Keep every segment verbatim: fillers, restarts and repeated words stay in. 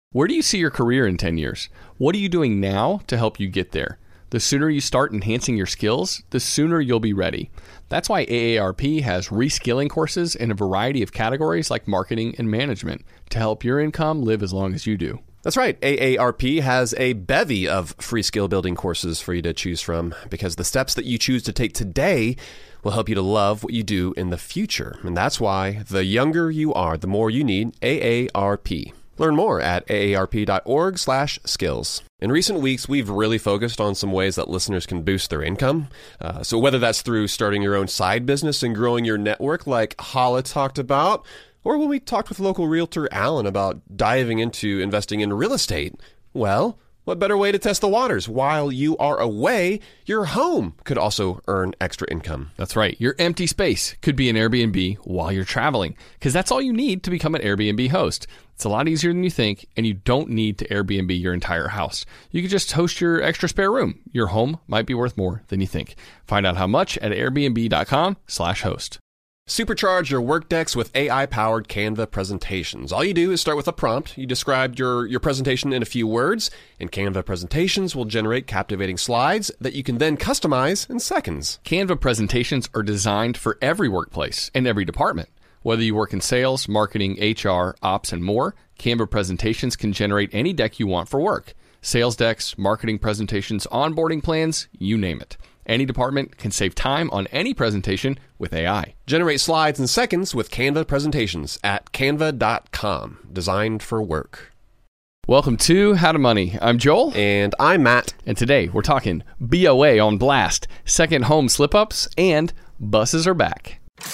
Where do you see your career in ten years? What are you doing now to help you get there? The sooner you start enhancing your skills, the sooner you'll be ready. That's why A A R P has reskilling courses in a variety of categories like marketing and management to help your income live as long as you do. That's right. A A R P has a bevy of free skill building courses for you to choose from because the steps that you choose to take today will help you to love what you do in the future. And that's why the younger you are, the more you need A A R P. Learn more at aarp.org slash skills. In recent weeks, we've really focused on some ways that listeners can boost their income. Uh, so whether that's through starting your own side business and growing your network like Hala talked about, or when we talked with local realtor Alan about diving into investing in real estate, well, what better way to test the waters? While you are away, your home could also earn extra income. That's right. Your empty space could be an Airbnb while you're traveling, because that's all you need to become an Airbnb host. It's a lot easier than you think, and you don't need to Airbnb your entire house. You can just host your extra spare room. Your home might be worth more than you think. Find out how much at airbnb.com slash host. Supercharge your work decks with A I-powered Canva presentations. All you do is start with a prompt. You describe your, your presentation in a few words, and Canva presentations will generate captivating slides that you can then customize in seconds. Canva presentations are designed for every workplace and every department. Whether you work in sales, marketing, H R, ops, and more, Canva presentations can generate any deck you want for work. Sales decks, marketing presentations, onboarding plans, you name it. Any department can save time on any presentation with A I. Generate slides in seconds with Canva presentations at canva dot com. Designed for work. Welcome to How to Money. I'm Joel. And I'm Matt. And today we're talking B O A on blast, second home slip-ups, and buses are back.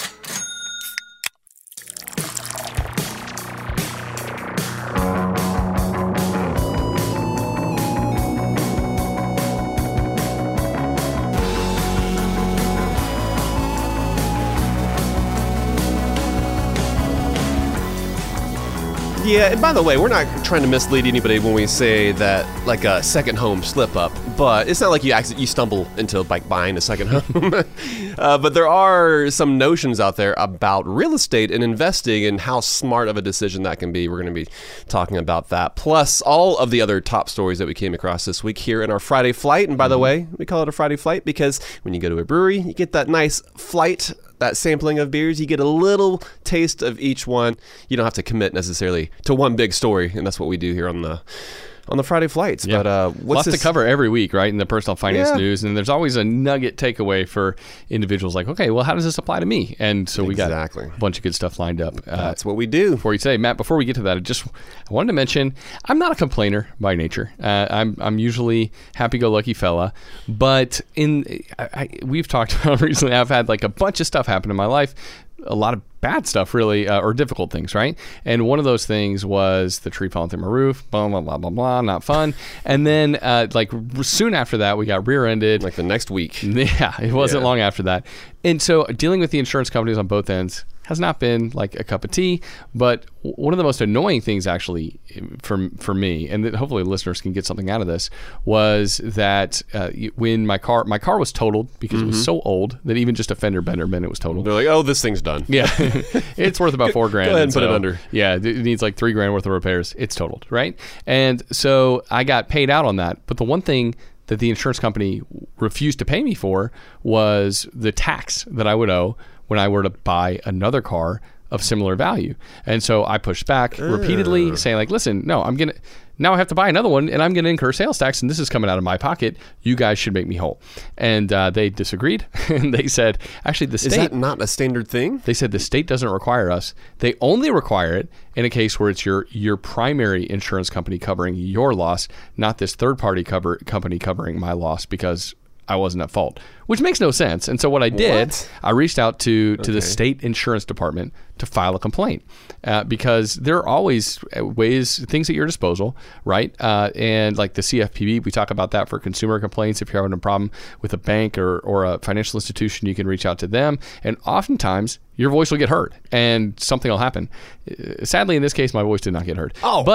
Yeah, and by the way, we're not trying to mislead anybody when we say that, like, a second home slip-up, but it's not like you accident- you stumble into, like, buying a second home. uh, but there are some notions out there about real estate and investing and how smart of a decision that can be. We're going to be talking about that, plus all of the other top stories that we came across this week here in our Friday Flight. And by mm-hmm. the way, we call it a Friday Flight because when you go to a brewery, you get that nice flight, that sampling of beers. You get a little taste of each one. You don't have to commit necessarily to one big story, and that's what we do here on the on the Friday Flights. Yeah. But uh, what's lots this? to cover every week, right? In the personal finance yeah. news, and there's always a nugget takeaway for individuals. Like, okay, well, how does this apply to me? And so we exactly. got a bunch of good stuff lined up. That's uh, what we do. Before you say, Matt, before we get to that, I just I wanted to mention I'm not a complainer by nature. Uh, I'm I'm usually happy-go-lucky fella, but in I, I, we've talked about recently. I've had like a bunch of stuff happen in my life. A lot of bad stuff, really, uh, or difficult things, right? And one of those things was the tree falling through my roof, blah, blah, blah, blah, blah, not fun. And then, uh, like, soon after that, we got rear-ended. Like the next week. Yeah, it wasn't yeah. long after that. And so dealing with the insurance companies on both ends has not been like a cup of tea, but one of the most annoying things actually for for me, and that hopefully listeners can get something out of this, was that uh, when my car my car was totaled because mm-hmm. it was so old that even just a fender bender meant it was totaled. They're like, oh, this thing's done. Yeah, it's worth about four grand. Go ahead and so, put it under. Yeah, it needs like three grand worth of repairs. It's totaled, right? And so I got paid out on that. But the one thing that the insurance company refused to pay me for was the tax that I would owe when I were to buy another car of similar value. And so I pushed back repeatedly, uh. saying like, listen, no, I'm going to, now I have to buy another one and I'm going to incur sales tax and this is coming out of my pocket. You guys should make me whole. And uh, they disagreed. And they said, actually the state... Is that not a standard thing? They said the state doesn't require us. They only require it in a case where it's your your primary insurance company covering your loss, not this third party cover company covering my loss because I wasn't at fault, which makes no sense. And so what I did, what? I reached out to, to okay. the state insurance department to file a complaint uh, because there are always ways, things at your disposal, right? Uh, and like the C F P B, we talk about that for consumer complaints. If you're having a problem with a bank or, or a financial institution, you can reach out to them. And oftentimes your voice will get heard and something will happen. Sadly, in this case, my voice did not get heard. Oh. But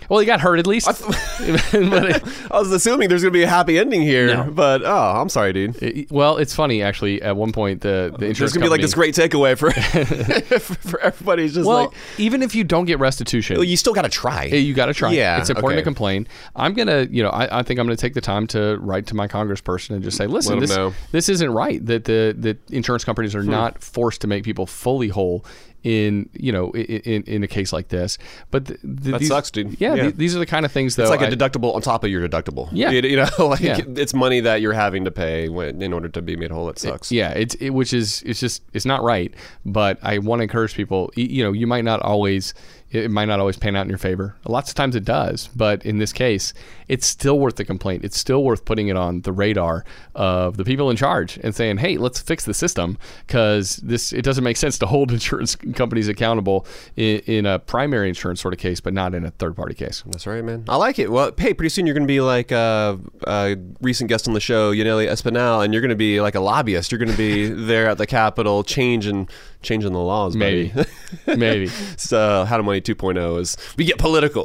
Well, he got hurt at least. I, th- I was assuming there's going to be a happy ending here, No. but oh, I'm sorry, dude. It- well, it's funny actually. At one point, the the insurance There's going to be like company- this great takeaway for for everybody. It's just Well, like, even if you don't get restitution, well, you still got to try. you got to try. Yeah, It's important okay. to complain. I'm gonna, you know, I, I think I'm gonna take the time to write to my congressperson and just say, listen, Let 'em this know. this isn't right. That the the insurance companies are not forced to make people fully whole in you know in in, in a case like this. But the, the, That these, sucks, dude. Yeah, Yeah. th- these are the kind of things though. It's like a I- deductible on top of your deductible. Yeah. You, you know, like Yeah. it's money that you're having to pay when, in order to be made whole. It sucks. Yeah, it's it, which is it's just it's not right. But I want to encourage people. y- You know, you might not always it might not always pan out in your favor. Lots of times it does, but in this case, it's still worth the complaint. It's still worth putting it on the radar of the people in charge and saying, "Hey, let's fix the system because this it doesn't make sense to hold insurance companies accountable in, in a primary insurance sort of case, but not in a third party case." That's right, man. I like it. Well, hey, pretty soon you're going to be like a, a recent guest on the show, Yaneli Espinal, and you're going to be like a lobbyist. You're going to be there at the Capitol changing changing the laws, buddy. Maybe, maybe. So, How to Money two point oh is we get political.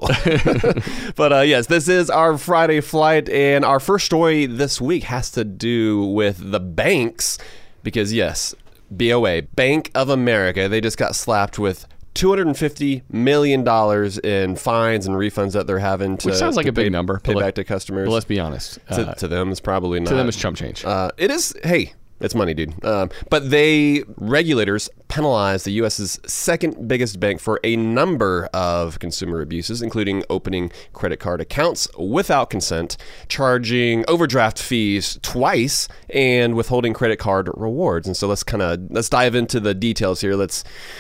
But uh, yes, this is our Friday flight, and our first story this week has to do with the banks because, yes, B O A, Bank of America, they just got slapped with two hundred fifty million dollars in fines and refunds that they're having to Which sounds like to a big pay, number, pay but let- back to customers. But let's be honest. to, Uh, to them, it's probably not. to them, it's chump change. Uh, it is. Hey, it's money, dude. Um, but they regulators penalized the U S's second biggest bank for a number of consumer abuses, including opening credit card accounts without consent, charging overdraft fees twice, and withholding credit card rewards. And so let's kind of let's dive into the details here. Let's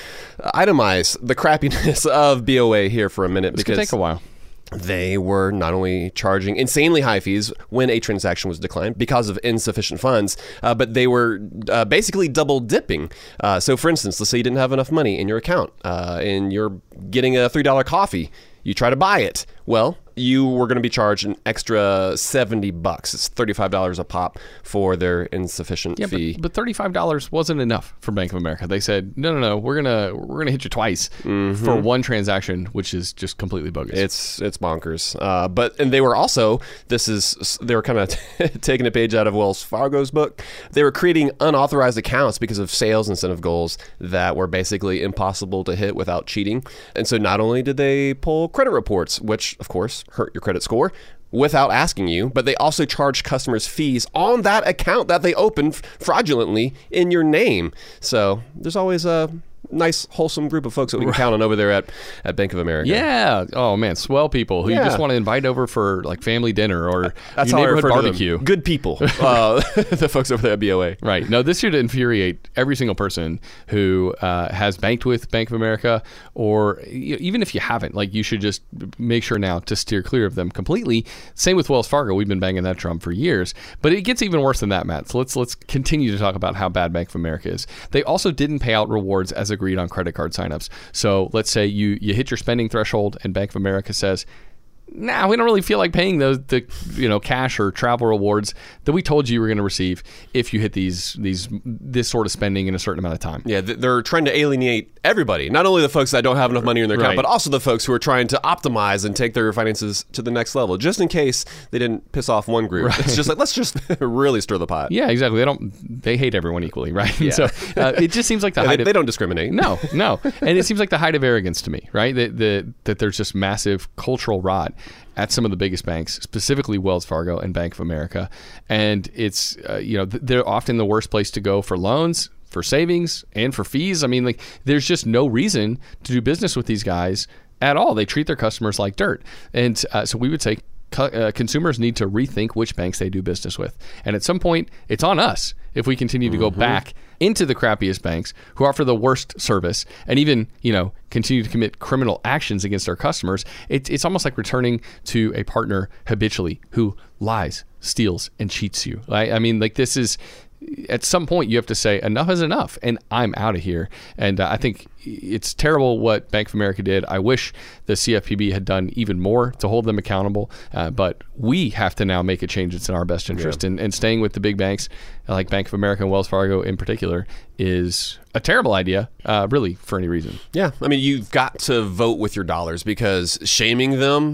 itemize the crappiness of B O A here for a minute This could because take a while. they were not only charging insanely high fees when a transaction was declined because of insufficient funds, uh, but they were uh, basically double dipping. Uh, so, for instance, let's say you didn't have enough money in your account uh, and you're getting a three dollar coffee. You try to buy it. Well, you were going to be charged an extra seventy bucks. It's thirty-five dollars a pop for their insufficient Yeah, fee. but, but thirty-five dollars wasn't enough for Bank of America. They said, no, no, no, we're gonna we're gonna hit you twice for one transaction, which is just completely bogus. It's it's bonkers. Uh, but and they were also this is they were kind of taking a page out of Wells Fargo's book. They were creating unauthorized accounts because of sales incentive goals that were basically impossible to hit without cheating. And so not only did they pull credit reports, which of course hurt your credit score, without asking you, but they also charge customers fees on that account that they opened fraudulently in your name. So there's always a nice, wholesome group of folks that we can count on over there at, at Bank of America. yeah. Oh man, swell people who you Yeah. just want to invite over for like family dinner or That's your how I neighborhood refer to them. barbecue. Good people, uh, the folks over there at B O A. Right. No, this should infuriate every single person who uh, has banked with Bank of America, or you know, even if you haven't, like you should just make sure now to steer clear of them completely. Same with Wells Fargo. We've been banging that drum for years, but it gets even worse than that, Matt. So let's let's continue to talk about how bad Bank of America is. They also didn't pay out rewards as agreed on credit card signups. So let's say you you hit your spending threshold, and Bank of America says, nah, we don't really feel like paying those the you know cash or travel rewards that we told you you were going to receive if you hit these these this sort of spending in a certain amount of time. Yeah, th- they're trying to alienate everybody, not only the folks that don't have enough money in their account, Right. but also the folks who are trying to optimize and take their finances to the next level, just in case they didn't piss off one group. Right. It's just like, let's just really stir the pot. Yeah, exactly. They don't. They hate everyone equally, right? Yeah. So uh, it just seems like the Yeah, height they, of they don't discriminate. no, no, and it seems like the height of arrogance to me, right? That the, that there's just massive cultural rot at some of the biggest banks, specifically Wells Fargo and Bank of America, and it's uh, you know th- they're often the worst place to go for loans, for savings, and for fees. I mean, like there's just no reason to do business with these guys at all. They treat their customers like dirt, and uh, so we would say cu- uh, consumers need to rethink which banks they do business with, and at some point, it's on us if we continue to go back into the crappiest banks who offer the worst service and even, you know, continue to commit criminal actions against our customers. It, it's almost like returning to a partner habitually who lies, steals, and cheats you. I, I mean, like this is, at some point you have to say enough is enough and I'm out of here. And uh, I think it's terrible what Bank of America did. I wish the C F P B had done even more to hold them accountable. Uh, but we have to now make a change that's in our best interest. Yeah. And, and staying with the big banks like Bank of America and Wells Fargo in particular is a terrible idea, uh, really, for any reason. Yeah. I mean, you've got to vote with your dollars because shaming them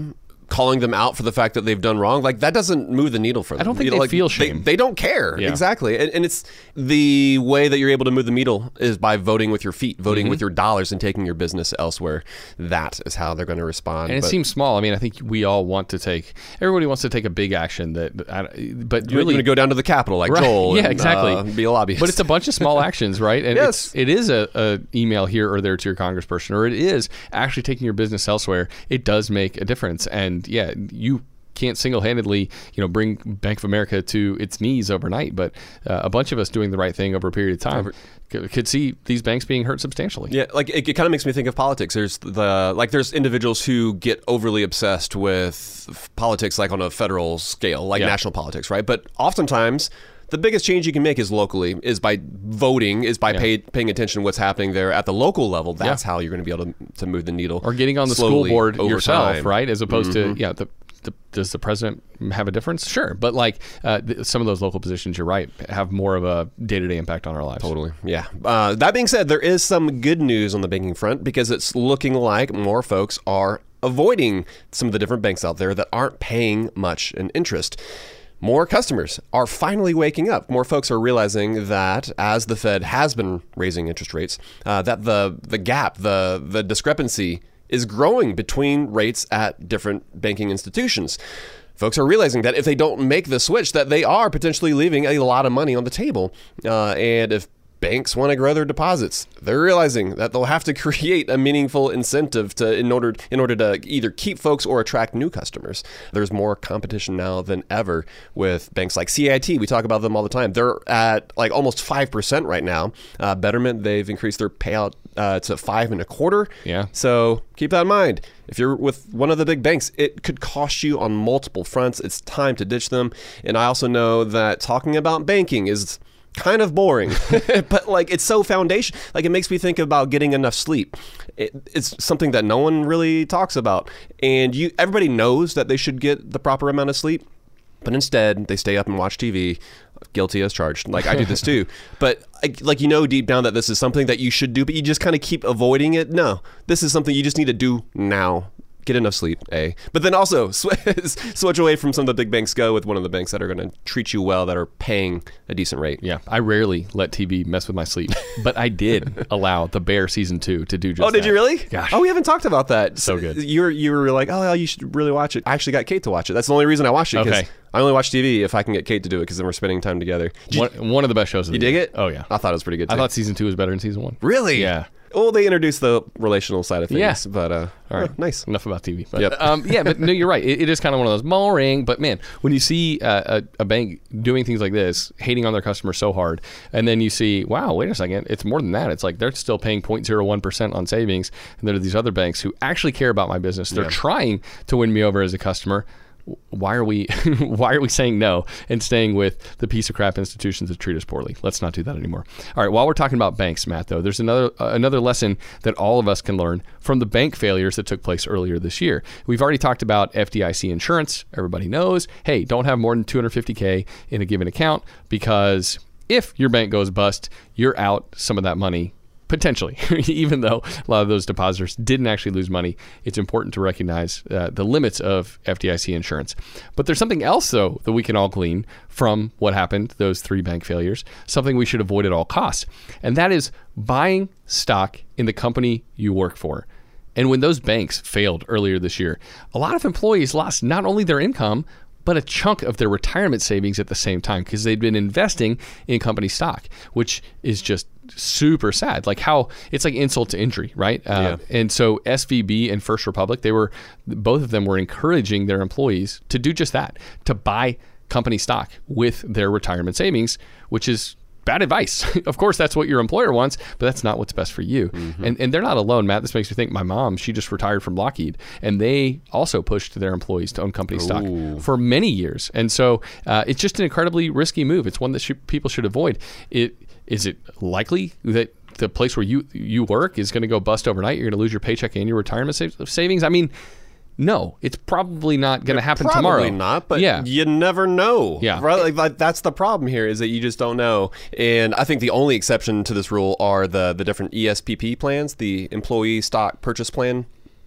calling them out for the fact that they've done wrong, like that doesn't move the needle for them. I don't think You know, they like, feel shame. They, they don't care. Yeah. Exactly. And, and it's the way that you're able to move the needle is by voting with your feet, voting Mm-hmm. with your dollars and taking your business elsewhere. That is how they're going to respond. And it But seems small. I mean, I think we all want to take, everybody wants to take a big action that, I- but you're really going to go down to the Capitol like Right. Joel Yeah, and exactly. uh, be a lobbyist. But it's a bunch of small actions, right? And Yes. it's, it is a, a email here or there to your congressperson, or it is actually taking your business elsewhere. It does make a difference. And yeah, you can't single-handedly, you know, bring Bank of America to its knees overnight, but uh, a bunch of us doing the right thing over a period of time c- could see these banks being hurt substantially. Yeah, like it, it kind of makes me think of politics. There's the like there's individuals who get overly obsessed with f- politics, like on a federal scale, like Yeah. national politics, right? But oftentimes, the biggest change you can make is locally, is by voting, is by Yeah. pay, paying attention to what's happening there at the local level. That's Yeah. how you're going to be able to, to move the needle. Or getting on the school slowly board over yourself, time. right? As opposed to, yeah, the, the, does the president have a difference? Sure. But like uh, th- some of those local positions, you're right, have more of a day-to-day impact on our lives. Totally. Yeah. Uh, that being said, there is some good news on the banking front because it's looking like more folks are avoiding some of the different banks out there that aren't paying much in interest. More customers are finally waking up. More folks are realizing that as the Fed has been raising interest rates, uh, that the the gap, the the discrepancy is growing between rates at different banking institutions. Folks are realizing that if they don't make the switch, that they are potentially leaving a lot of money on the table. Uh, and if banks want to grow their deposits, they're realizing that they'll have to create a meaningful incentive to in order in order to either keep folks or attract new customers. There's more competition now than ever with banks like C I T. We talk about them all the time. They're at like almost five percent right now. Uh, Betterment, they've increased their payout uh, to five and a quarter. Yeah. So keep that in mind. If you're with one of the big banks, it could cost you on multiple fronts. It's time to ditch them. And I also know that talking about banking is kind of boring, but like it's so foundation. Like it makes me think about getting enough sleep. It, it's something that no one really talks about, and you everybody knows that they should get the proper amount of sleep, but instead they stay up and watch T V. Guilty as charged. Like I do this too, but like you know deep down that this is something that you should do, but you just kind of keep avoiding it. No, this is something you just need to do now. Get enough sleep, A. But then also sw- switch away from some of the big banks. Go with one of the banks that are going to treat you well, that are paying a decent rate. Yeah, I rarely let T V mess with my sleep, but I did allow The Bear season two to do just Oh, did that. you really? Gosh. Oh, we haven't talked about that. So good. You were you were like, oh, you should really watch it. I actually got Kate to watch it. That's the only reason I watched it. 'Cause Okay. I only watch T V if I can get Kate to do it, because then we're spending time together. Did you, One, one of the best shows. Of you the dig year. it? Oh yeah, I thought it was pretty good too. I thought season two was better than season one. Really? Yeah. Well, they introduced the relational side of things. Yeah. But, uh, All right, oh, nice. Enough about T V. But, Yep. um, yeah, but no, you're right. It, it is kind of one of those boring. But man, when you see uh, a, a bank doing things like this, hating on their customers so hard, and then you see, wow, wait a second, it's more than that. It's like they're still paying zero point zero one percent on savings, and there are these other banks who actually care about my business. They're Yeah. trying to win me over as a customer. Why are we why are we saying no and staying with the piece of crap institutions that treat us poorly? Let's not do that anymore. All right, while we're talking about banks, Matt, though, there's another uh, another lesson that all of us can learn from the bank failures that took place earlier this year. We've already talked about F D I C insurance. Everybody knows, hey, don't have more than two hundred fifty thousand in a given account, because if your bank goes bust, you're out some of that money. Potentially, even though a lot of those depositors didn't actually lose money, it's important to recognize uh, the limits of F D I C insurance. But there's something else, though, that we can all glean from what happened, those three bank failures, something we should avoid at all costs. And that is buying stock in the company you work for. And when those banks failed earlier this year, a lot of employees lost not only their income, but a chunk of their retirement savings at the same time, because they'd been investing in company stock, which is just super sad. Like how it's like insult to injury, right? Uh, Yeah. And so S V B and First Republic, they were both of them were encouraging their employees to do just that, to buy company stock with their retirement savings, which is bad advice. Of course, that's what your employer wants, but that's not what's best for you. Mm-hmm. And and they're not alone, Matt. This makes me think my mom, she just retired from Lockheed, and they also pushed their employees to own company stock Ooh. for many years. And so uh, it's just an incredibly risky move. It's one that should, people should avoid. It Is it likely that the place where you, you work is going to go bust overnight? You're going to lose your paycheck and your retirement sa- savings? I mean, no, it's probably not going to happen Probably tomorrow. Probably not, but yeah. you never know. Yeah. Right? Like, like, that's the problem here, is that you just don't know. And I think the only exception to this rule are the, the different E S P P plans, the Employee Stock Purchase Plan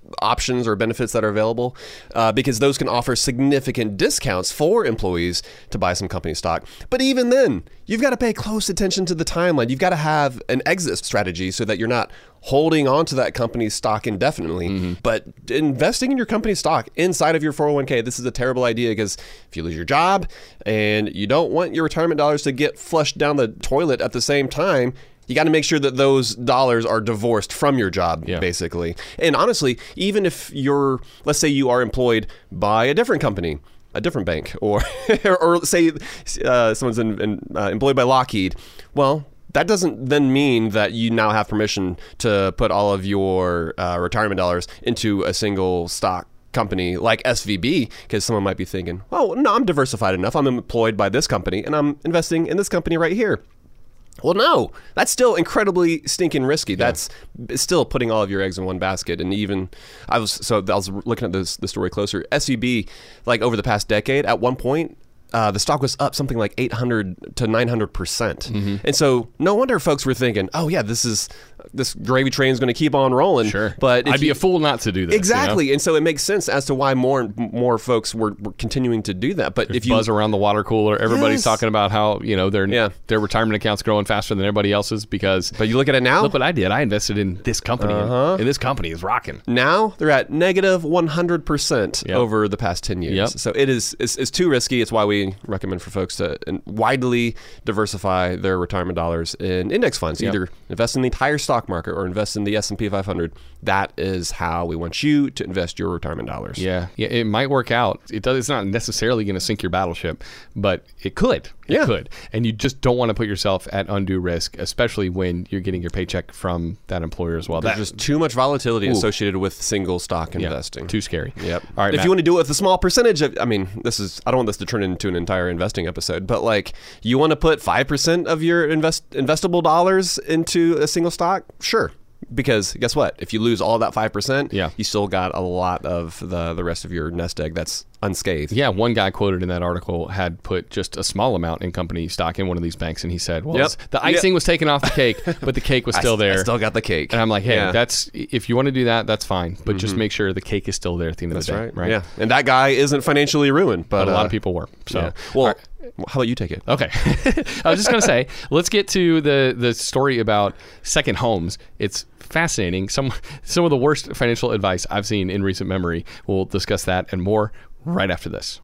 options or benefits that are available uh, because those can offer significant discounts for employees to buy some company stock. But even then, you've got to pay close attention to the timeline. You've got to have an exit strategy so that you're not holding on to that company's stock indefinitely. Mm-hmm. But investing in your company's stock inside of your four oh one k, this is a terrible idea because if you lose your job and you don't want your retirement dollars to get flushed down the toilet at the same time, you got to make sure that those dollars are divorced from your job, yeah. basically. And honestly, even if you're, let's say you are employed by a different company, a different bank, or or, or say uh, someone's in, in, uh, employed by Lockheed, well, that doesn't then mean that you now have permission to put all of your uh, retirement dollars into a single stock company like S V B, because someone might be thinking, oh, no, I'm diversified enough. I'm employed by this company and I'm investing in this company right here. Well, no, that's still incredibly stinking risky. Yeah. That's still putting all of your eggs in one basket. And even I was so I was looking at this the story closer. S V B, like over the past decade, at one point, uh, the stock was up something like eight hundred to nine hundred percent. Mm-hmm. And so no wonder folks were thinking, oh, yeah, this is this gravy train is going to keep on rolling. Sure. But I'd be you, a fool not to do this. Exactly. You know? And so it makes sense as to why more and more folks were, were continuing to do that. But There's if you buzz around the water cooler, everybody's yes. talking about how, you know, their yeah. their retirement account's growing faster than everybody else's because But you look at it now. Look what I did. I invested in this company uh-huh. and, and this company is rocking. Now they're at negative one hundred percent yep. over the past ten years. Yep. So it is it's, it's too risky. It's why we recommend for folks to widely diversify their retirement dollars in index funds. Yep. Either invest in the entire stock market or invest in the S and P five hundred. That is how we want you to invest your retirement dollars. Yeah, yeah, it might work out. It does. It's not necessarily going to sink your battleship, but it could. It yeah. could. And you just don't want to put yourself at undue risk, especially when you're getting your paycheck from that employer as well. There's that, just too much volatility ooh. associated with single stock investing. Yeah, too scary. Yep. All right. If Matt. you want to do it with a small percentage of, I mean, this is, I don't want this to turn into an entire investing episode, but like you want to put five percent of your invest investable dollars into a single stock? Sure. Because guess what? If you lose all of that five percent, yeah. you still got a lot of the, the rest of your nest egg that's unscathed. Yeah, one guy quoted in that article had put just a small amount in company stock in one of these banks, and he said, well, yep. the icing yep. was taken off the cake, but the cake was still I, there. I still got the cake. And I'm like, hey, yeah. that's if you want to do that, that's fine. But mm-hmm. just make sure the cake is still there at the end that's of the day. Right. right. Yeah. And that guy isn't financially ruined. But, but a uh, lot of people were. So, yeah. Well, right. how about you take it? Okay. I was just going to say, let's get to the, the story about second homes. It's fascinating. Some some of the worst financial advice I've seen in recent memory. We'll discuss that and more right after this.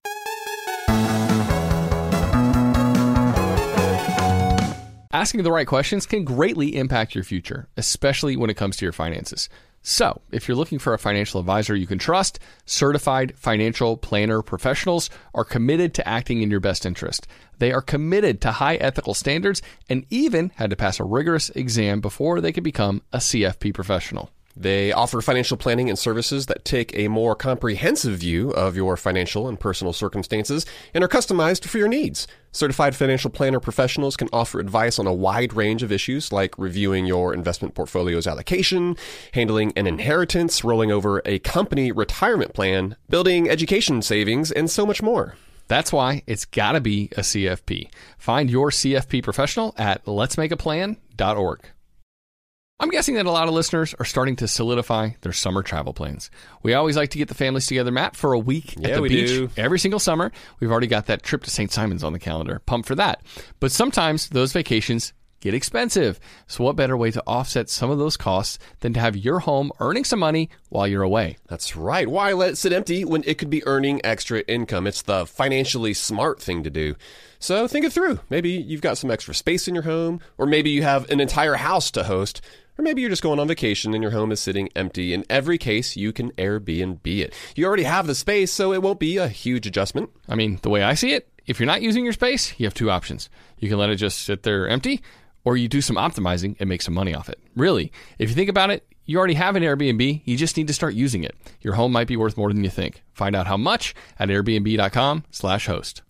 Asking the right questions can greatly impact your future, especially when it comes to your finances. So, if you're looking for a financial advisor you can trust, certified financial planner professionals are committed to acting in your best interest. They are committed to high ethical standards and even had to pass a rigorous exam before they could become a C F P professional. They offer financial planning and services that take a more comprehensive view of your financial and personal circumstances and are customized for your needs. Certified financial planner professionals can offer advice on a wide range of issues like reviewing your investment portfolio's allocation, handling an inheritance, rolling over a company retirement plan, building education savings, and so much more. That's why it's got to be a C F P. Find your C F P professional at lets make a plan dot org. I'm guessing that a lot of listeners are starting to solidify their summer travel plans. We always like to get the families together, Matt, for a week yeah, at the we beach do. every single summer. We've already got that trip to Saint Simons on the calendar. Pumped for that. But sometimes those vacations get expensive. So what better way to offset some of those costs than to have your home earning some money while you're away? That's right. Why let it sit empty when it could be earning extra income? It's the financially smart thing to do. So think it through. Maybe you've got some extra space in your home, or maybe you have an entire house to host. Or maybe you're just going on vacation and your home is sitting empty. In every case, you can Airbnb it. You already have the space, so it won't be a huge adjustment. I mean, the way I see it, if you're not using your space, you have two options. You can let it just sit there empty, or you do some optimizing and make some money off it. Really, if you think about it, you already have an Airbnb. You just need to start using it. Your home might be worth more than you think. Find out how much at airbnb.com slash host.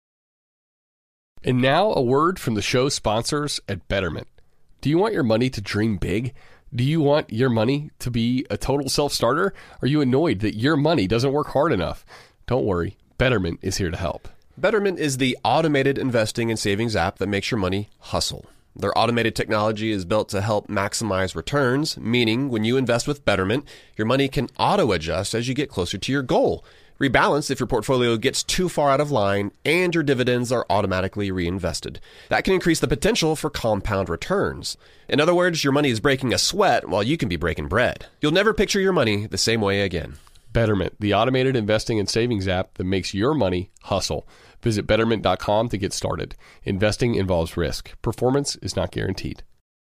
And now a word from the show sponsors at Betterment. Do you want your money to dream big? Do you want your money to be a total self-starter? Are you annoyed that your money doesn't work hard enough? Don't worry, Betterment is here to help. Betterment is the automated investing and savings app that makes your money hustle. Their automated technology is built to help maximize returns, meaning when you invest with Betterment, your money can auto-adjust as you get closer to your goal. Rebalance if your portfolio gets too far out of line, and your dividends are automatically reinvested. That can increase the potential for compound returns. In other words, your money is breaking a sweat while you can be breaking bread. You'll never picture your money the same way again. Betterment, the automated investing and savings app that makes your money hustle. Visit betterment dot com to get started. Investing involves risk. Performance is not guaranteed.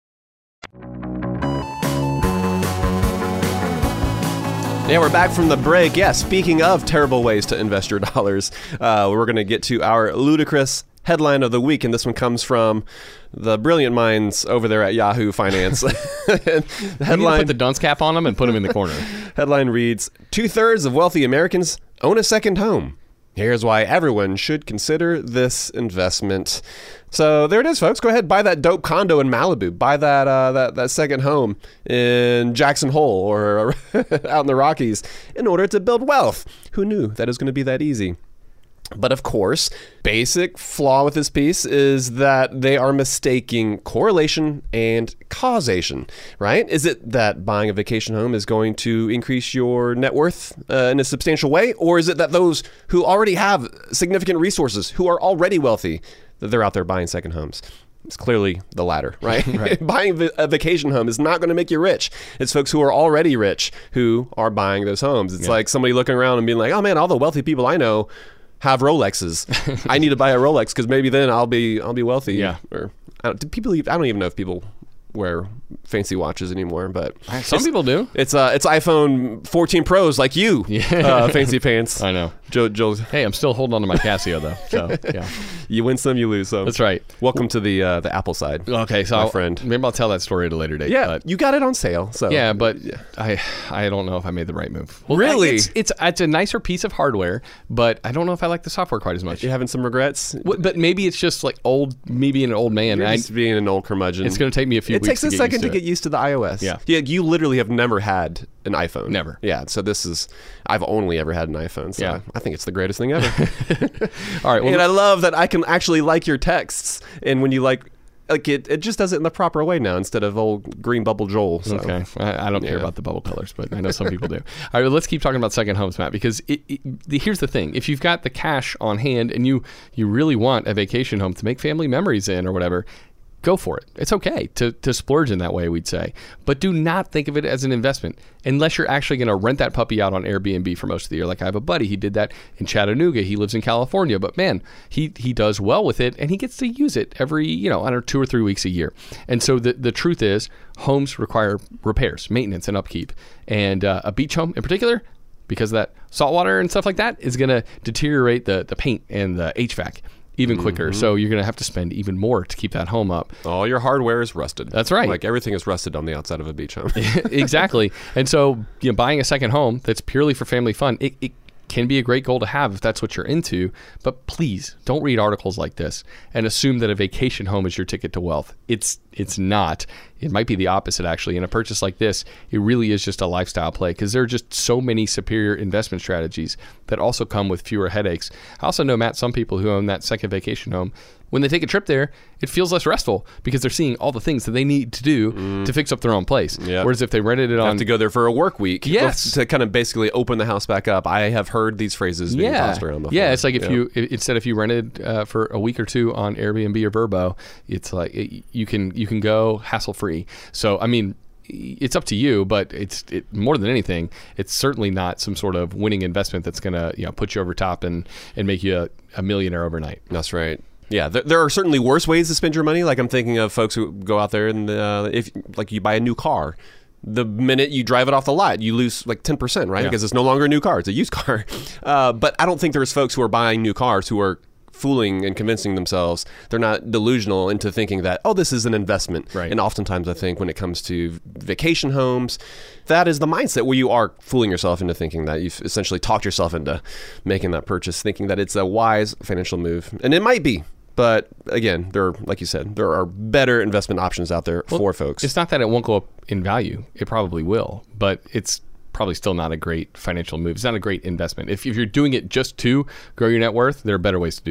Yeah, we're back from the break. Yeah, speaking of terrible ways to invest your dollars, uh, we're going to get to our ludicrous headline of the week, and this one comes from the brilliant minds over there at Yahoo Finance. The headline, put the dunce cap on them and put them in the corner. Headline reads, two-thirds of wealthy Americans own a second home. Here's why everyone should consider this investment. So there it is, folks. Go ahead, buy that dope condo in Malibu. Buy that uh, that that second home in Jackson Hole or out in the Rockies in order to build wealth. Who knew that it was going to be that easy? But of course, basic flaw with this piece is that they are mistaking correlation and causation, right? Is it that buying a vacation home is going to increase your net worth uh, in a substantial way? Or is it that those who already have significant resources, who are already wealthy, that they're out there buying second homes? It's clearly the latter, right? Right. Buying a vacation home is not going to make you rich. It's folks who are already rich who are buying those homes. It's yeah. like somebody looking around and being like, oh man, all the wealthy people I know have Rolexes. I need to buy a Rolex because maybe then I'll be I'll be wealthy. Yeah. Or I don't, do people? I don't even know if people wear fancy watches anymore, but some people do. It's uh, it's iPhone fourteen Pros like you, yeah. uh, fancy pants. I know. Joe, Joe's. Hey, I'm still holding on to my Casio though. So yeah, you win some, you lose some. That's right. Welcome to the uh, the Apple side. Okay, so my I'll, friend. Maybe I'll tell that story at a later date. Yeah, but you got it on sale. So yeah, but yeah. I I don't know if I made the right move. Well, really, it's, it's it's a nicer piece of hardware, but I don't know if I like the software quite as much. You're having some regrets, well, but maybe it's just like old me being an old man. You're I, just being an old curmudgeon. It's going to take me a few. It weeks takes a to second to, to get used to the iOS. Yeah, yeah. You literally have never had an iPhone. Never. Yeah. So this is. I've only ever had an iPhone. So yeah. I think it's the greatest thing ever. All right. Well, and I love that I can actually like your texts, and when you like. Like it, it just does it in the proper way now instead of old green bubble Joel. So. Okay, I, I don't yeah. care about the bubble colors, but I know some people do. All right, well, let's keep talking about second homes, Matt, because it, it, the, here's the thing: if you've got the cash on hand and you you really want a vacation home to make family memories in or whatever, go for it. It's okay to to splurge in that way, we'd say, but do not think of it as an investment unless you're actually going to rent that puppy out on Airbnb for most of the year. Like I have a buddy, he did that in Chattanooga. He lives in California, but man, he he does well with it, and he gets to use it every, you know, I don't know, two or three weeks a year. And so the the truth is, homes require repairs, maintenance, and upkeep. And uh, a beach home in particular, because of that salt water and stuff like that, is going to deteriorate the the paint and the H V A C even quicker. Mm-hmm. So you're going to have to spend even more to keep that home up. All your hardware is rusted. That's right. Like everything is rusted on the outside of a beach home. Exactly. And so, you know, buying a second home that's purely for family fun, it, it can be a great goal to have if that's what you're into. But please don't read articles like this and assume that a vacation home is your ticket to wealth. It's it's not. It might be the opposite, actually. In a purchase like this, it really is just a lifestyle play because there are just so many superior investment strategies that also come with fewer headaches. I also know, Matt, some people who own that second vacation home, when they take a trip there, it feels less restful because they're seeing all the things that they need to do mm. to fix up their own place. Yep. Whereas if they rented it they on... have to go there for a work week. Yes. To kind of basically open the house back up. I have heard these phrases being yeah. tossed around before. Yeah, it's like if yeah. you, instead if you rented uh, for a week or two on Airbnb or Vrbo, it's like it, you can you can go hassle-free. So, I mean... it's up to you, but it's it, more than anything, it's certainly not some sort of winning investment that's going to, you know, put you over top and, and make you a, a millionaire overnight. That's right. Yeah, there, there are certainly worse ways to spend your money. Like I'm thinking of folks who go out there and uh, if like you buy a new car, the minute you drive it off the lot, you lose like ten percent, right? Yeah. Because it's no longer a new car; it's a used car. Uh, but I don't think there's folks who are buying new cars who are fooling and convincing themselves. They're not delusional into thinking that, oh, this is an investment. Right. And oftentimes I think when it comes to vacation homes, that is the mindset where you are fooling yourself into thinking that you've essentially talked yourself into making that purchase, thinking that it's a wise financial move. And it might be. But again, there are, like you said, there are better investment options out there well, for folks. It's not that it won't go up in value. It probably will. But it's probably still not a great financial move. It's not a great investment. If, if you're doing it just to grow your net worth, there are better ways to do that.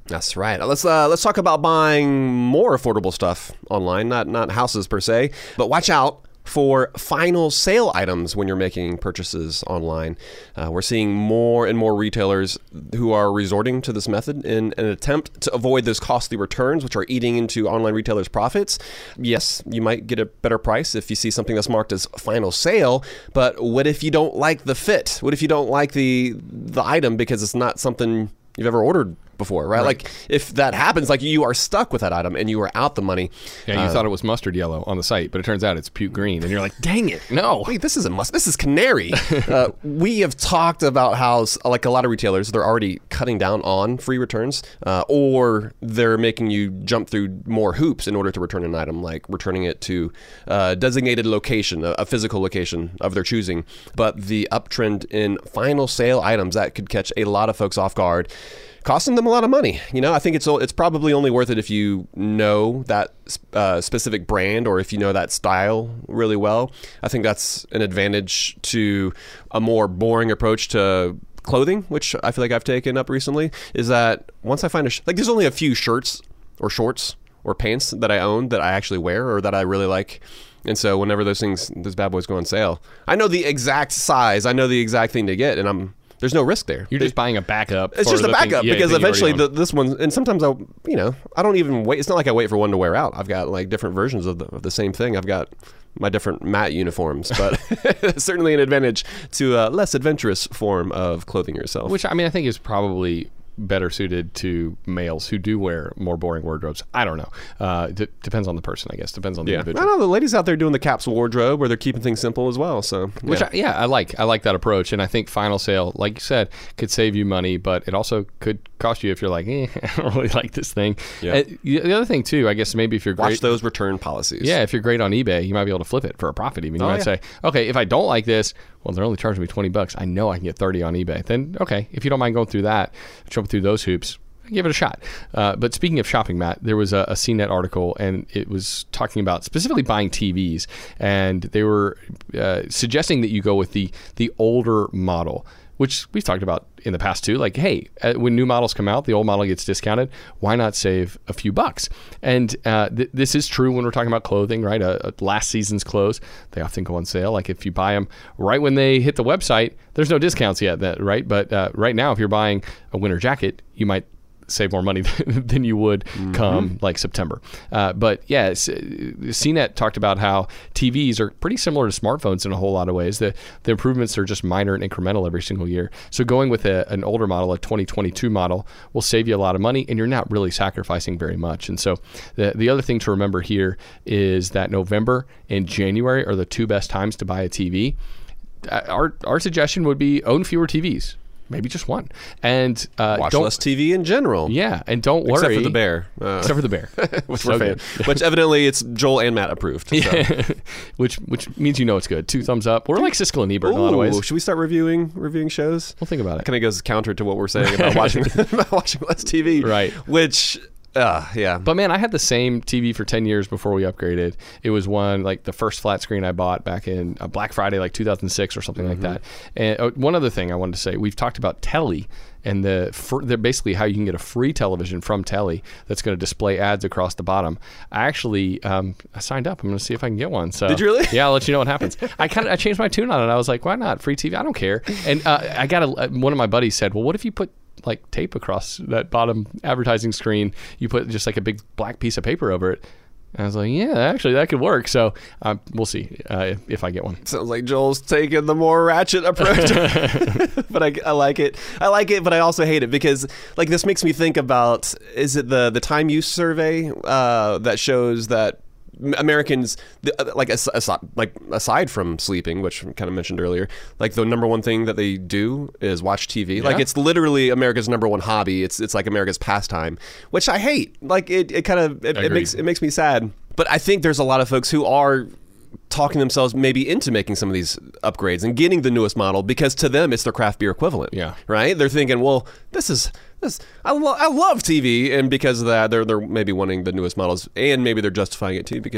That's right. Let's uh, let's talk about buying more affordable stuff online, not not houses per se, but watch out for final sale items when you're making purchases online. Uh, we're seeing more and more retailers who are resorting to this method in an attempt to avoid those costly returns, which are eating into online retailers' profits. Yes, you might get a better price if you see something that's marked as final sale, but what if you don't like the fit? What if you don't like the the item because it's not something you've ever ordered before, right? Right. Like if that happens, like you are stuck with that item and you are out the money. Yeah, you Uh, thought it was mustard yellow on the site, but it turns out it's puke green, and you're like, dang it, no. Wait, this isn't must. This is canary. uh, we have talked about how, s- like a lot of retailers, they're already cutting down on free returns, uh, or they're making you jump through more hoops in order to return an item, like returning it to a designated location, a, a physical location of their choosing. But the uptrend in final sale items that could catch a lot of folks off guard, costing them a lot of money. You know, I think it's it's probably only worth it if you know that uh, specific brand or if you know that style really well. I think that's an advantage to a more boring approach to clothing, which I feel like I've taken up recently, is that once I find a, sh- like there's only a few shirts or shorts or pants that I own that I actually wear or that I really like. And so whenever those things, those bad boys go on sale, I know the exact size, I know the exact thing to get, and I'm there's no risk there. You're just buying a backup. It's for just a the thing- backup yeah, because thing you already eventually own. the, this one, and sometimes I'll, you know, I don't even wait. It's not like I wait for one to wear out. I've got like different versions of the, of the same thing. I've got my different matte uniforms, but certainly an advantage to a less adventurous form of clothing yourself. Which, I mean, I think is probably better suited to males who do wear more boring wardrobes. I don't know. Uh, d- depends on the person, I guess. Depends on the yeah, I individual. know the ladies out there doing the capsule wardrobe where they're keeping things simple as well. So, yeah. Which I, yeah, I like. I like that approach, and I think final sale, like you said, could save you money, but it also could cost you if you're like, eh, I don't really like this thing. Yeah. Uh, the other thing too, I guess maybe if you're watch great, those return policies. yeah, if you're great on eBay, you might be able to flip it for a profit. Even you Oh, might yeah. say, okay, if I don't like this, well, they're only charging me twenty bucks. I know I can get thirty on eBay. Then okay, if you don't mind going through that, jump through those hoops, give it a shot. Uh, but speaking of shopping, Matt, there was a, a C net article, and it was talking about specifically buying T Vs, and they were uh, suggesting that you go with the the older model, which we've talked about in the past too. Like, hey, uh, when new models come out, the old model gets discounted. Why not save a few bucks? And uh, th- this is true when we're talking about clothing, right? Uh, uh, last season's clothes, they often go on sale. Like if you buy them right when they hit the website, there's no discounts yet, that right? But uh, right now, if you're buying a winter jacket, you might save more money than you would come mm-hmm. like September. Uh, but yeah, C net talked about how T Vs are pretty similar to smartphones in a whole lot of ways. The the improvements are just minor and incremental every single year. So going with a, an older model, a twenty twenty-two model, will save you a lot of money, and you're not really sacrificing very much. And so the the other thing to remember here is that November and January are the two best times to buy a T V. Our our suggestion would be own fewer T Vs. Maybe just one, and uh, watch don't, less T V in general. Yeah, and don't worry. Except for the bear. Uh, Except for the bear, which so we're fan. Which evidently it's Joel and Matt approved. So. Yeah. which which means you know it's good. Two thumbs up. We're like Siskel and Ebert in a lot of ways. Should we start reviewing reviewing shows? We'll think about it. Kind of goes counter to what we're saying about watching about watching less T V, right? Which. Uh, yeah. But man, I had the same T V for ten years before we upgraded. It was one, like the first flat screen I bought back in uh, Black Friday, like two thousand six or something mm-hmm. like that. And uh, one other thing I wanted to say, we've talked about Telly and the fr- they're basically how you can get a free television from Telly that's going to display ads across the bottom. I actually um, I signed up. I'm going to see if I can get one. So did you really? Yeah, I'll let you know what happens. I kind of I changed my tune on it. I was like, why not? Free T V? I don't care. And uh, I got a, one of my buddies said, well, what if you put like tape across that bottom advertising screen? You put just like a big black piece of paper over it. And I was like, yeah, actually that could work. So um, we'll see uh, if, if I get one. Sounds like Joel's taking the more ratchet approach. But I, I like it. I like it, but I also hate it because like this makes me think about, is it the, the time use survey uh, that shows that Americans, like aside, like aside from sleeping, which I kind of mentioned earlier, like the number one thing that they do is watch T V. Yeah. Like it's literally America's number one hobby. It's it's like America's pastime, which I hate. Like it, it kind of it, it makes it makes me sad. But I think there's a lot of folks who are talking themselves maybe into making some of these upgrades and getting the newest model because to them it's their craft beer equivalent. Yeah. Right? They're thinking, well, this is this I, lo- I love T V, and because of that they're they're maybe wanting the newest models, and maybe they're justifying it too because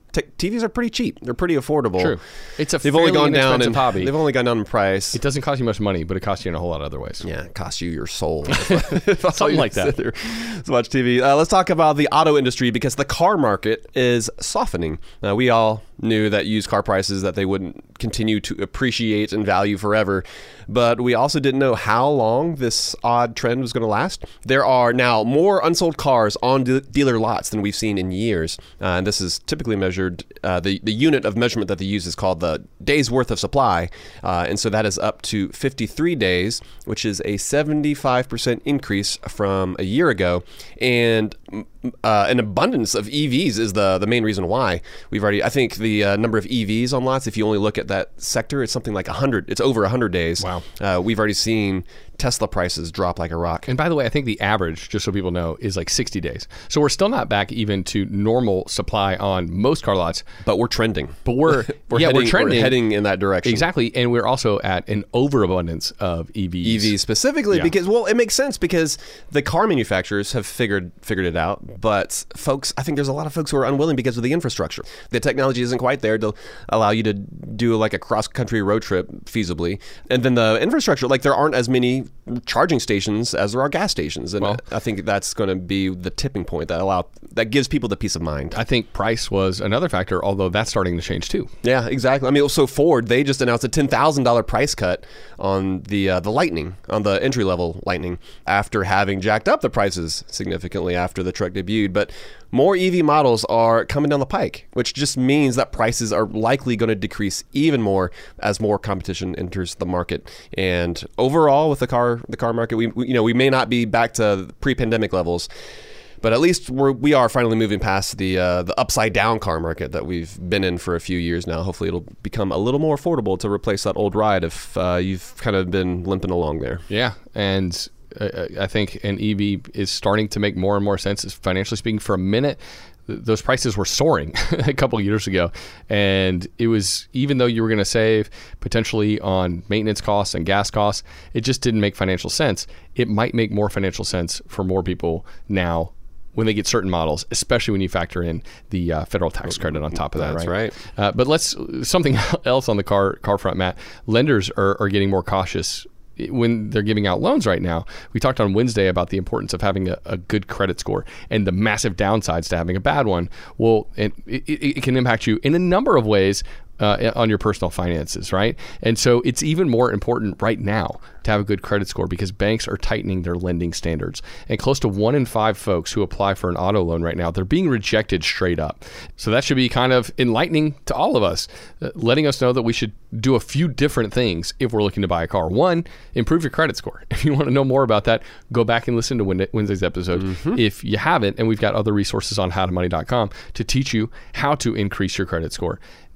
t- T Vs are pretty cheap. They're pretty affordable. True. It's a they've fairly only gone down inexpensive in hobby. They've only gone down in price. It doesn't cost you much money, but it costs you in a whole lot of other ways. Yeah, it costs you your soul. Something like that. So much T V. Uh, let's talk about the auto industry because the car market is softening. Uh, we all knew that used car prices that they wouldn't continue to appreciate in value forever, but we also didn't know how long this odd trend was going to last. There are now more unsold cars on de- dealer lots than we've seen in years, uh, and this is typically measured. Uh, the the unit of measurement that they use is called the days worth of supply, uh, and so that is up to fifty-three days, which is a seventy-five percent increase from a year ago, and uh, an abundance of E Vs is the the main reason why. We've already, I think the uh, number of E Vs on lots, if you only look at that sector, it's something like one hundred. It's over one hundred days. Wow. Uh, we've already seen Tesla prices drop like a rock. And by the way, I think the average, just so people know, is like sixty days. So we're still not back even to normal supply on most car lots. But we're trending. But we're, we're yeah, heading, we're trending. We're heading in that direction. Exactly. And we're also at an overabundance of E Vs. E Vs specifically Yeah. because, well, it makes sense because the car manufacturers have figured figured it out. But folks, I think there's a lot of folks who are unwilling because of the infrastructure. The technology isn't quite there to allow you to do like a cross-country road trip feasibly. And then the infrastructure, like there aren't as many charging stations as there are gas stations. And Well, I think that's going to be the tipping point that allow that gives people the peace of mind. I think price was another factor, although that's starting to change too. Yeah, exactly. I mean, so Ford, they just announced a ten thousand dollars price cut on the uh, the Lightning, on the entry-level Lightning, after having jacked up the prices significantly after the truck debuted. But more E V models are coming down the pike, which just means that prices are likely going to decrease even more as more competition enters the market. And overall, with the car the car market, we, we you know we may not be back to pre-pandemic levels, but at least we're, we are finally moving past the uh, the upside down car market that we've been in for a few years now. Hopefully, it'll become a little more affordable to replace that old ride if uh, you've kind of been limping along there. Yeah, and uh, I think an E V is starting to make more and more sense, financially speaking. For a minute, th- those prices were soaring a couple of years ago, and it was, even though you were going to save potentially on maintenance costs and gas costs, it just didn't make financial sense. It might make more financial sense for more people now when they get certain models, especially when you factor in the uh, federal tax credit on top of that. That's right. right. Uh, but let's something else on the car car front, Matt. Lenders are, are getting more cautious when they're giving out loans right now. We talked on Wednesday about the importance of having a, a good credit score and the massive downsides to having a bad one. Well, it, it, it can impact you in a number of ways uh, on your personal finances, right? And so it's even more important right now to have a good credit score because banks are tightening their lending standards. And close to one in five folks who apply for an auto loan right now, they're being rejected straight up. So that should be kind of enlightening to all of us, uh, letting us know that we should do a few different things if we're looking to buy a car. One, improve your credit score. If you want to know more about that, go back and listen to Wednesday's episode. Mm-hmm. If you haven't, and we've got other resources on how to money dot com to teach you how to increase your credit score.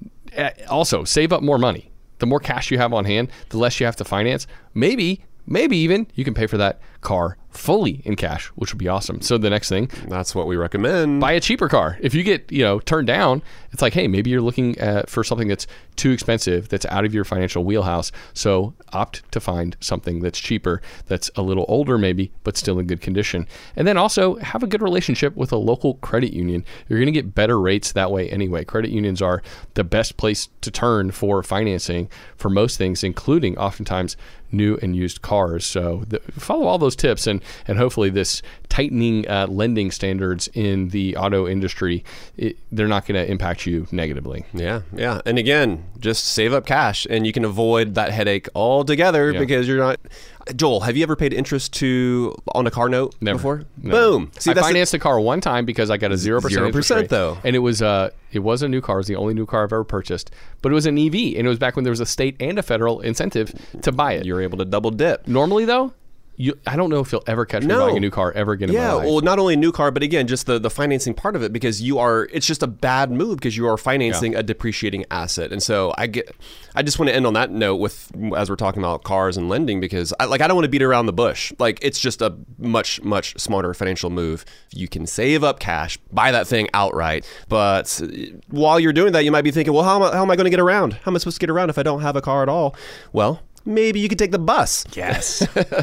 Also, save up more money. The more cash you have on hand, the less you have to finance. Maybe, maybe even you can pay for that car fully in cash, which would be awesome. So the next thing, that's what we recommend. Buy a cheaper car. If you get, you know, turned down, it's like, hey, maybe you're looking at, for something that's too expensive, that's out of your financial wheelhouse. So opt to find something that's cheaper, that's a little older maybe, but still in good condition. And then also have a good relationship with a local credit union. You're going to get better rates that way anyway. Credit unions are the best place to turn for financing for most things, including oftentimes new and used cars. So the, follow all those tips, and and hopefully this tightening uh, lending standards in the auto industry, it, they're not going to impact you negatively. Yeah, yeah. And again, just save up cash and you can avoid that headache altogether yeah. because you're not... Joel, have you ever paid interest to on a car note Never. before? Never. Boom. See, I that's financed a, a car one time because I got a zero percent zero percent though, and it was uh it was a new car. It was the only new car I've ever purchased, but it was an E V, and it was back when there was a state and a federal incentive to buy it. You were able to double dip. Normally, though, You, I don't know if you'll ever catch me no. buying a new car ever again in yeah, my life. well, not only a new car, but again, just the, the financing part of it, because you are, it's just a bad move because you are financing yeah. a depreciating asset. And so I get, I just want to end on that note with, as we're talking about cars and lending, because I, like, I don't want to beat around the bush. Like, it's just a much, much smarter financial move. You can save up cash, buy that thing outright. But while you're doing that, you might be thinking, well, how am I, how am I going to get around? How am I supposed to get around if I don't have a car at all? Well, maybe you could take the bus. Yes.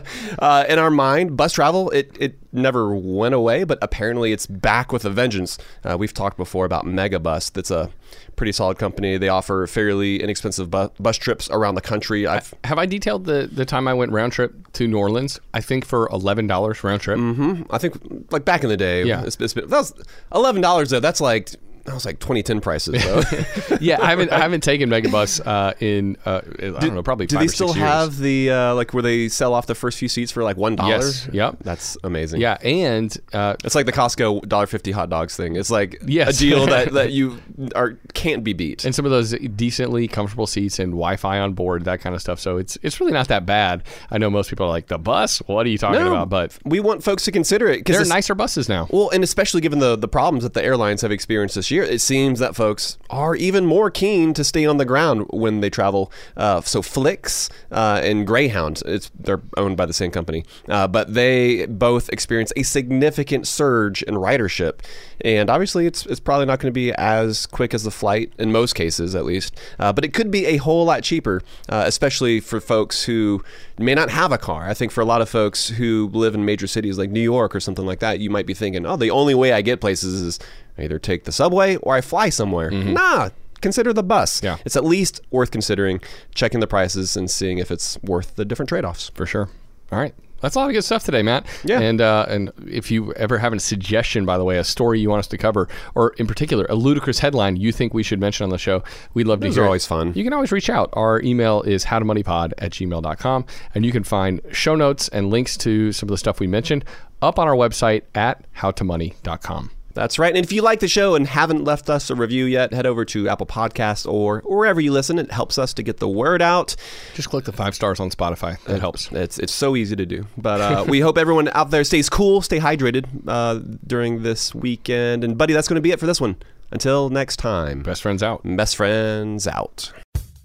uh, in our mind, bus travel, it, it never went away, but apparently it's back with a vengeance. Uh, we've talked before about Megabus. That's a pretty solid company. They offer fairly inexpensive bu- bus trips around the country. I've Have I detailed the, the time I went round trip to New Orleans? I think for eleven dollars round trip. Mm-hmm. I think like back in the day, Yeah. it's, it's been, that was eleven dollars though. That's like that was like twenty ten prices though. Yeah, I haven't I haven't taken Megabus uh, in uh, I don't know probably Do five they or six still years. have the uh, like where they sell off the first few seats for like one dollar? Yes. Yep. That's amazing. Yeah, and uh, It's like the Costco one dollar fifty hot dogs thing. It's like Yes. a deal that, that you are can't be beat. and some of those decently comfortable seats and Wi-Fi on board, that kind of stuff. So it's it's really not that bad. I know most people are like, the bus? What are you talking No, about? But we want folks to consider it because there are nicer buses now. Well, and especially given the, the problems that the airlines have experienced this year, it seems that folks are even more keen to stay on the ground when they travel. Uh, so Flix uh, and Greyhound, it's they're owned by the same company, uh, but they both experience a significant surge in ridership. And obviously, it's it's probably not going to be as quick as the flight, in most cases at least, uh, but it could be a whole lot cheaper, uh, especially for folks who may not have a car. I think for a lot of folks who live in major cities like New York or something like that, you might be thinking, oh, the only way I get places is I either take the subway or I fly somewhere. Mm-hmm. Nah, consider the bus. Yeah. It's at least worth considering, checking the prices and seeing if it's worth the different trade-offs. For sure. All right. That's a lot of good stuff today, Matt. Yeah. And uh, and if you ever have a suggestion, by the way, a story you want us to cover, or in particular, a ludicrous headline you think we should mention on the show, we'd love to Those hear are it. always fun. You can always reach out. Our email is howtomoneypod at gmail dot com, and you can find show notes and links to some of the stuff we mentioned up on our website at howtomoney dot com. That's right. And if you like the show and haven't left us a review yet, head over to Apple Podcasts or wherever you listen. It helps us to get the word out. Just click the five stars on Spotify. That helps. It's it's so easy to do. But uh, we hope everyone out there stays cool, stay hydrated uh, during this weekend. And, buddy, that's going to be it for this one. Until next time. Best friends out. Best friends out.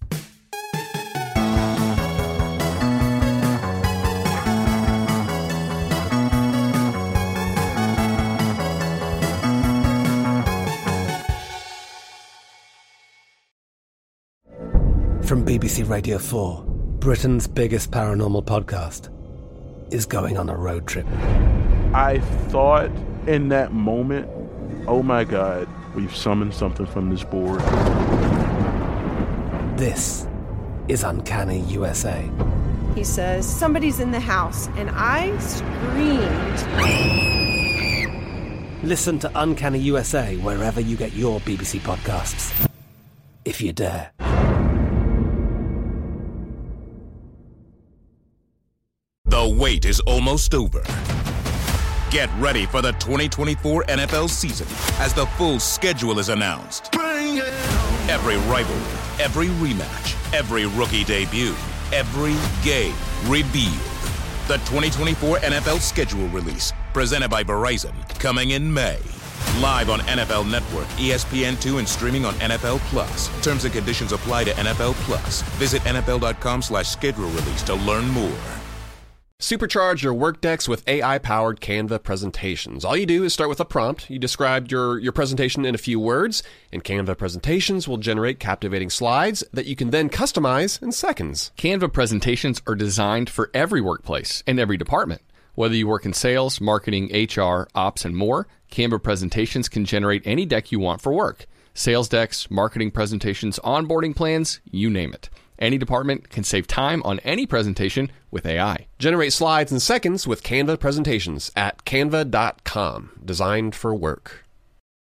From B B C Radio four, Britain's biggest paranormal podcast is going on a road trip. I thought in that moment, oh my God, we've summoned something from this board. This is Uncanny U S A. He says, somebody's in the house, and I screamed. Listen to Uncanny U S A wherever you get your B B C podcasts, if you dare. The wait is almost over. Get ready for the twenty twenty-four N F L season as the full schedule is announced. Every rivalry, every rematch, every rookie debut, every game revealed. The twenty twenty-four N F L schedule release, presented by Verizon, coming in May. Live on N F L Network, E S P N two, and streaming on N F L Plus. Terms and conditions apply to N F L Plus. Visit N F L dot com slash schedule release to learn more. Supercharge your Workdex with A I-powered Canva presentations. All you do is start with a prompt. You describe your, your presentation in a few words, and Canva presentations will generate captivating slides that you can then customize in seconds. Canva presentations are designed for every workplace and every department. Whether you work in sales, marketing, H R, ops, and more, Canva presentations can generate any deck you want for work. Sales decks, marketing presentations, onboarding plans, you name it. Any department can save time on any presentation with A I. Generate slides in seconds with Canva presentations at canva dot com. Designed for work.